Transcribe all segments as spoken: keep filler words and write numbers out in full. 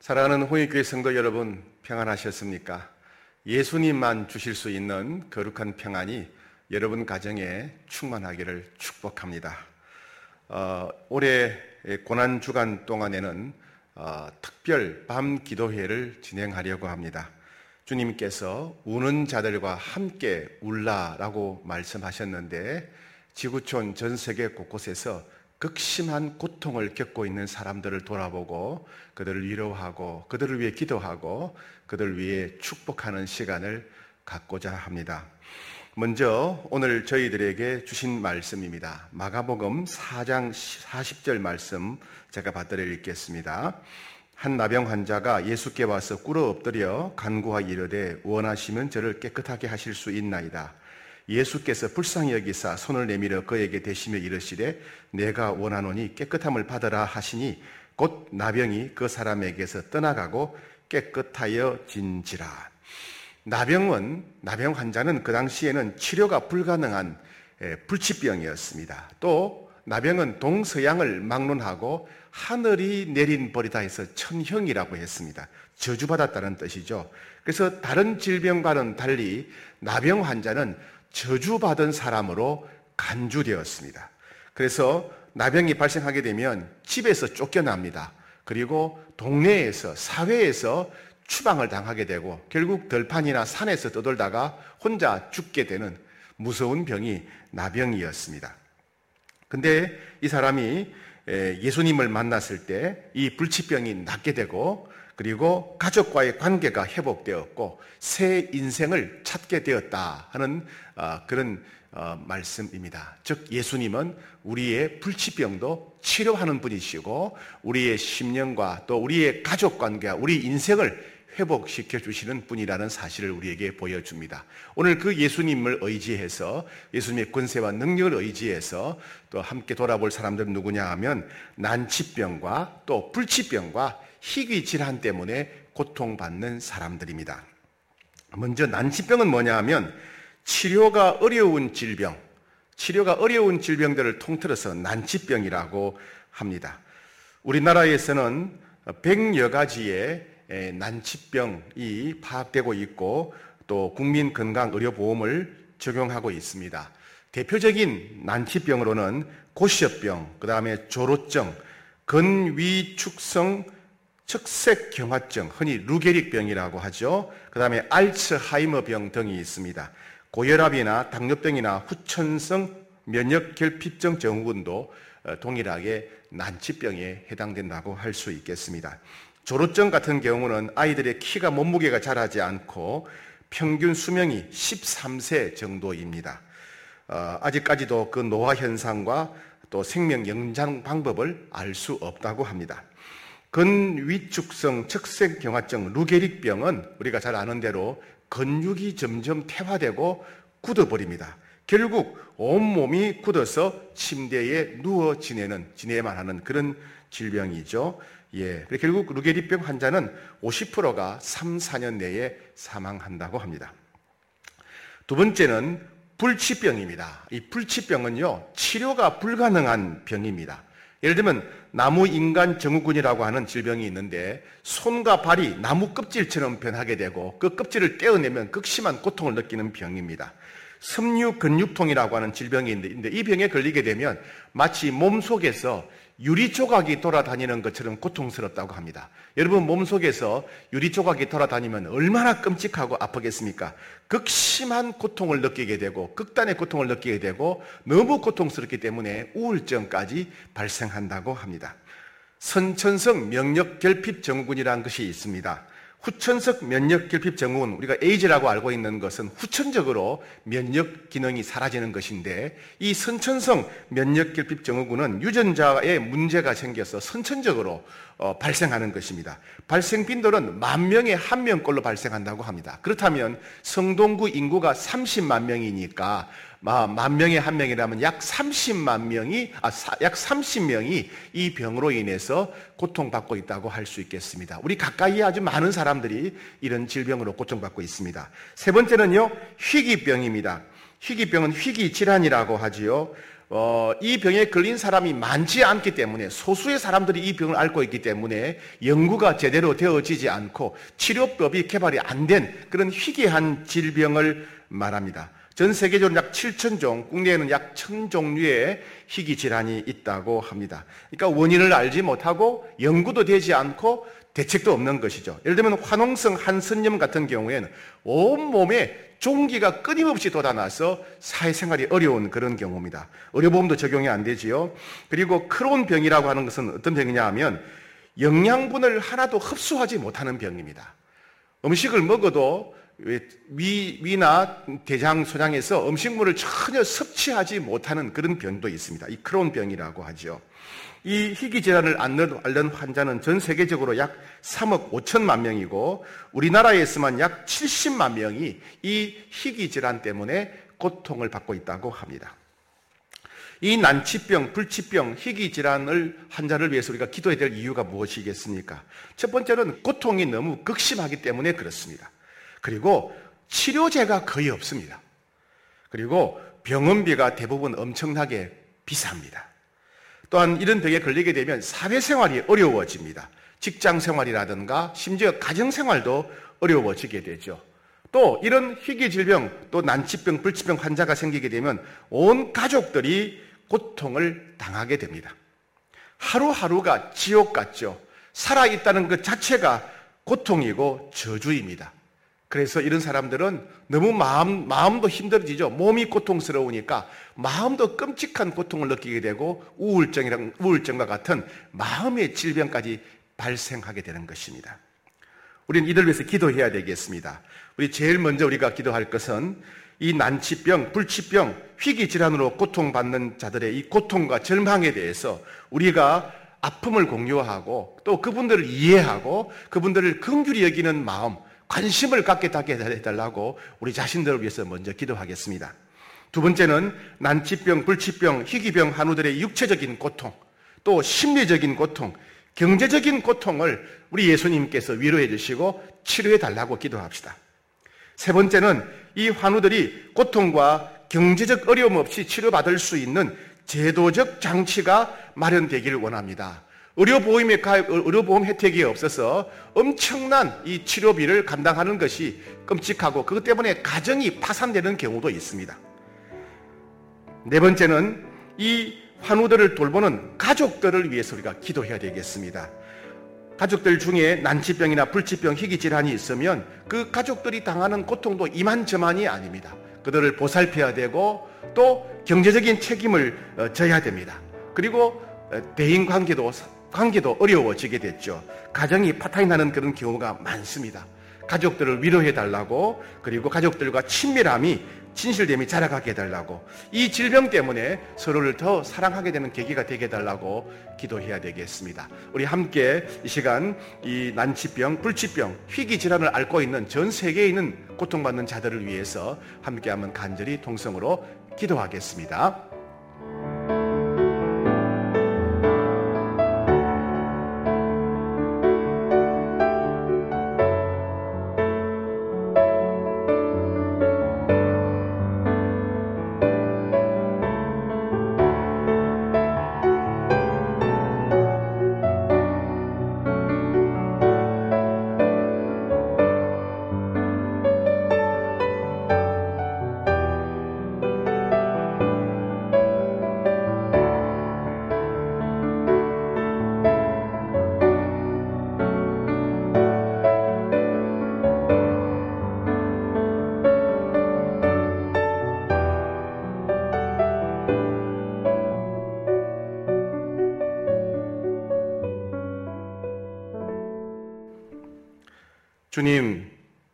사랑하는 홍익교회 성도 여러분, 평안하셨습니까? 예수님만 주실 수 있는 거룩한 평안이 여러분 가정에 충만하기를 축복합니다. 어, 올해 고난주간 동안에는 어, 특별 밤 기도회를 진행하려고 합니다. 주님께서 우는 자들과 함께 울라라고 말씀하셨는데 지구촌 전 세계 곳곳에서 극심한 고통을 겪고 있는 사람들을 돌아보고 그들을 위로하고 그들을 위해 기도하고 그들을 위해 축복하는 시간을 갖고자 합니다. 먼저 오늘 저희들에게 주신 말씀입니다. 마가복음 사 장 사십 절 말씀 제가 받들어 읽겠습니다. 한 나병 환자가 예수께 와서 꿇어 엎드려 간구하여 이르되 원하시면 저를 깨끗하게 하실 수 있나이다. 예수께서 불쌍히 여기사 손을 내밀어 그에게 대시며 이르시되 내가 원하노니 깨끗함을 받으라 하시니 곧 나병이 그 사람에게서 떠나가고 깨끗하여 진지라. 나병은 나병 환자는 그 당시에는 치료가 불가능한 불치병이었습니다. 또 나병은 동서양을 막론하고 하늘이 내린 벌이다 해서 천형이라고 했습니다. 저주받았다는 뜻이죠. 그래서 다른 질병과는 달리 나병 환자는 저주받은 사람으로 간주되었습니다. 그래서 나병이 발생하게 되면 집에서 쫓겨납니다. 그리고 동네에서, 사회에서 추방을 당하게 되고 결국 들판이나 산에서 떠돌다가 혼자 죽게 되는 무서운 병이 나병이었습니다. 근데 이 사람이 예수님을 만났을 때 이 불치병이 낫게 되고 그리고 가족과의 관계가 회복되었고 새 인생을 찾게 되었다 하는 그런 말씀입니다. 즉 예수님은 우리의 불치병도 치료하는 분이시고 우리의 심령과 또 우리의 가족 관계와 우리 인생을 회복시켜 주시는 분이라는 사실을 우리에게 보여줍니다. 오늘 그 예수님을 의지해서 예수님의 권세와 능력을 의지해서 또 함께 돌아볼 사람들은 누구냐 하면 난치병과 또 불치병과 희귀 질환 때문에 고통받는 사람들입니다. 먼저 난치병은 뭐냐 하면 치료가 어려운 질병, 치료가 어려운 질병들을 통틀어서 난치병이라고 합니다. 우리나라에서는 백여 가지의 난치병이 파악되고 있고 또 국민건강의료보험을 적용하고 있습니다. 대표적인 난치병으로는 고시혈병, 그 다음에 조로증, 근위축성 척색경화증, 흔히 루게릭병이라고 하죠. 그 다음에 알츠하이머병 등이 있습니다. 고혈압이나 당뇨병이나 후천성 면역결핍증 증후군도 동일하게 난치병에 해당된다고 할 수 있겠습니다. 조로증 같은 경우는 아이들의 키가 몸무게가 자라지 않고 평균 수명이 십삼 세 정도입니다. 어, 아직까지도 그 노화 현상과 또 생명 연장 방법을 알 수 없다고 합니다. 근위축성 척색경화증 루게릭병은 우리가 잘 아는 대로 근육이 점점 퇴화되고 굳어버립니다. 결국 온몸이 굳어서 침대에 누워 지내는, 지내야만 하는 그런 질병이죠. 예. 결국 루게릭병 환자는 오십 퍼센트가 삼, 사 년 내에 사망한다고 합니다. 두 번째는 불치병입니다. 이 불치병은요, 치료가 불가능한 병입니다. 예를 들면 나무인간 증후군이라고 하는 질병이 있는데 손과 발이 나무 껍질처럼 변하게 되고 그 껍질을 떼어내면 극심한 고통을 느끼는 병입니다. 섬유근육통이라고 하는 질병이 있는데 이 병에 걸리게 되면 마치 몸속에서 유리 조각이 돌아다니는 것처럼 고통스럽다고 합니다. 여러분 몸속에서 유리 조각이 돌아다니면 얼마나 끔찍하고 아프겠습니까? 극심한 고통을 느끼게 되고 극단의 고통을 느끼게 되고 너무 고통스럽기 때문에 우울증까지 발생한다고 합니다. 선천성 면역결핍 증후군이라는 것이 있습니다. 후천성 면역결핍 증후군, 우리가 에이즈라고 알고 있는 것은 후천적으로 면역 기능이 사라지는 것인데 이 선천성 면역결핍 증후군은 유전자에 문제가 생겨서 선천적으로 어, 발생하는 것입니다. 발생 빈도는 만 명에 한 명꼴로 발생한다고 합니다. 그렇다면 성동구 인구가 삼십만 명이니까 만 명에 한 명이라면 약 삼십만 명이, 아, 약 삼십 명이 이 병으로 인해서 고통받고 있다고 할 수 있겠습니다. 우리 가까이에 아주 많은 사람들이 이런 질병으로 고통받고 있습니다. 세 번째는요, 희귀병입니다. 희귀병은 희귀질환이라고 하지요. 어, 이 병에 걸린 사람이 많지 않기 때문에, 소수의 사람들이 이 병을 앓고 있기 때문에 연구가 제대로 되어지지 않고 치료법이 개발이 안 된 그런 희귀한 질병을 말합니다. 전 세계적으로 약 칠천 종, 국내에는 약 천 종류의 희귀 질환이 있다고 합니다. 그러니까 원인을 알지 못하고 연구도 되지 않고 대책도 없는 것이죠. 예를 들면 화농성 한선염 같은 경우에는 온몸에 종기가 끊임없이 돋아나서 사회생활이 어려운 그런 경우입니다. 의료보험도 적용이 안 되지요. 그리고 크론병이라고 하는 것은 어떤 병이냐 하면 영양분을 하나도 흡수하지 못하는 병입니다. 음식을 먹어도 위, 위나 대장, 소장에서 음식물을 전혀 섭취하지 못하는 그런 병도 있습니다. 이 크론병이라고 하죠. 이 희귀 질환을 앓는 환자는 전 세계적으로 약 삼억 오천만 명이고 우리나라에서만 약 칠십만 명이 이 희귀 질환 때문에 고통을 받고 있다고 합니다. 이 난치병, 불치병, 희귀 질환을 환자를 위해서 우리가 기도해야 될 이유가 무엇이겠습니까? 첫 번째는 고통이 너무 극심하기 때문에 그렇습니다. 그리고 치료제가 거의 없습니다. 그리고 병원비가 대부분 엄청나게 비쌉니다. 또한 이런 병에 걸리게 되면 사회생활이 어려워집니다. 직장생활이라든가 심지어 가정생활도 어려워지게 되죠. 또 이런 희귀질병, 또 난치병, 불치병 환자가 생기게 되면 온 가족들이 고통을 당하게 됩니다. 하루하루가 지옥 같죠. 살아있다는 것 자체가 고통이고 저주입니다. 그래서 이런 사람들은 너무 마음, 마음도 힘들어지죠. 몸이 고통스러우니까 마음도 끔찍한 고통을 느끼게 되고 우울증이랑, 우울증과 같은 마음의 질병까지 발생하게 되는 것입니다. 우리는 이들 위해서 기도해야 되겠습니다. 우리 제일 먼저 우리가 기도할 것은 이 난치병, 불치병, 희귀질환으로 고통받는 자들의 이 고통과 절망에 대해서 우리가 아픔을 공유하고 또 그분들을 이해하고 그분들을 긍휼히 여기는 마음, 관심을 갖게 해달라고 우리 자신들을 위해서 먼저 기도하겠습니다. 두 번째는 난치병, 불치병, 희귀병 환우들의 육체적인 고통, 또 심리적인 고통, 경제적인 고통을 우리 예수님께서 위로해 주시고 치료해 달라고 기도합시다. 세 번째는 이 환우들이 고통과 경제적 어려움 없이 치료받을 수 있는 제도적 장치가 마련되기를 원합니다. 의료보험의 가입, 의료보험 혜택이 없어서 엄청난 이 치료비를 감당하는 것이 끔찍하고 그것 때문에 가정이 파산되는 경우도 있습니다. 네 번째는 이 환우들을 돌보는 가족들을 위해서 우리가 기도해야 되겠습니다. 가족들 중에 난치병이나 불치병, 희귀질환이 있으면 그 가족들이 당하는 고통도 이만저만이 아닙니다. 그들을 보살펴야 되고 또 경제적인 책임을 져야 됩니다. 그리고 대인관계도 관계도 어려워지게 됐죠. 가정이 파탄이 나는 그런 경우가 많습니다. 가족들을 위로해 달라고, 그리고 가족들과 친밀함이 진실됨이 자라가게 해달라고, 이 질병 때문에 서로를 더 사랑하게 되는 계기가 되게 해달라고 기도해야 되겠습니다. 우리 함께 이 시간 이 난치병, 불치병, 희귀질환을 앓고 있는 전 세계에 있는 고통받는 자들을 위해서 함께 한번 간절히 통성으로 기도하겠습니다. 주님,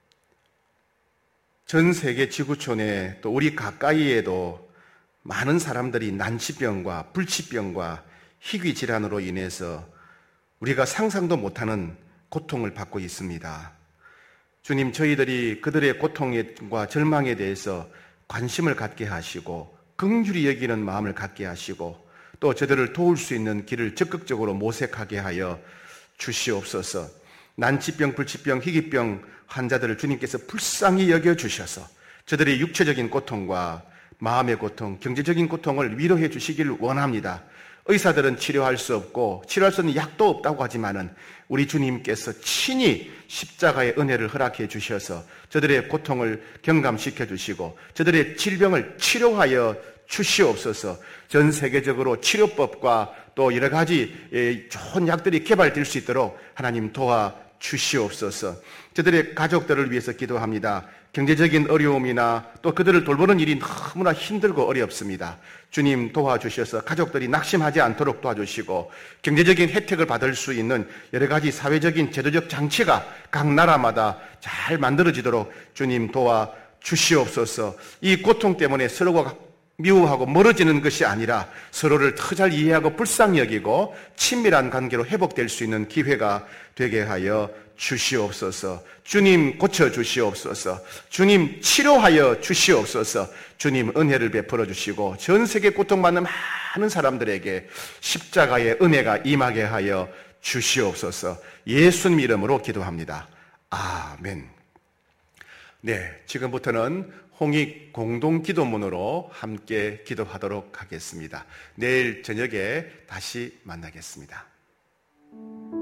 전 세계 지구촌에 또 우리 가까이에도 많은 사람들이 난치병과 불치병과 희귀질환으로 인해서 우리가 상상도 못하는 고통을 받고 있습니다. 주님, 저희들이 그들의 고통과 절망에 대해서 관심을 갖게 하시고 긍휼히 여기는 마음을 갖게 하시고 또 저들을 도울 수 있는 길을 적극적으로 모색하게 하여 주시옵소서. 난치병, 불치병, 희귀병 환자들을 주님께서 불쌍히 여겨주셔서 저들의 육체적인 고통과 마음의 고통, 경제적인 고통을 위로해 주시기를 원합니다. 의사들은 치료할 수 없고 치료할 수 있는 약도 없다고 하지만은 우리 주님께서 친히 십자가의 은혜를 허락해 주셔서 저들의 고통을 경감시켜 주시고 저들의 질병을 치료하여 주시옵소서. 전 세계적으로 치료법과 또 여러 가지 좋은 약들이 개발될 수 있도록 하나님 도와 주시옵소서. 저들의 가족들을 위해서 기도합니다. 경제적인 어려움이나 또 그들을 돌보는 일이 너무나 힘들고 어렵습니다. 주님 도와주셔서 가족들이 낙심하지 않도록 도와주시고 경제적인 혜택을 받을 수 있는 여러 가지 사회적인 제도적 장치가 각 나라마다 잘 만들어지도록 주님 도와주시옵소서. 이 고통 때문에 서로가 미워하고 멀어지는 것이 아니라 서로를 더 잘 이해하고 불쌍히 여기고 친밀한 관계로 회복될 수 있는 기회가 되게 하여 주시옵소서. 주님 고쳐주시옵소서. 주님 치료하여 주시옵소서. 주님 은혜를 베풀어 주시고 전 세계 고통받는 많은 사람들에게 십자가의 은혜가 임하게 하여 주시옵소서. 예수님 이름으로 기도합니다. 아멘. 네, 지금부터는 홍익 공동 기도문으로 함께 기도하도록 하겠습니다. 내일 저녁에 다시 만나겠습니다.